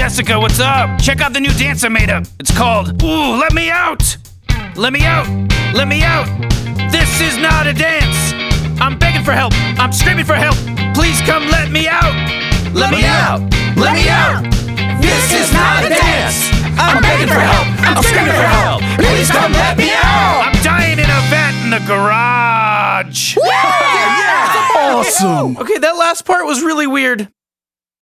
Jessica, what's up? Check out the new dance I made up. It's called Ooh, Let Me Out. Let me out. Let me out. This is not a dance. I'm begging for help. I'm screaming for help. Please come let me out. Let me out. Let me out. This is not a dance. I'm begging for help. I'm screaming for help. Please come let me out. I'm dying in a vat in the garage. Yeah! Awesome. Okay, that last part was really weird.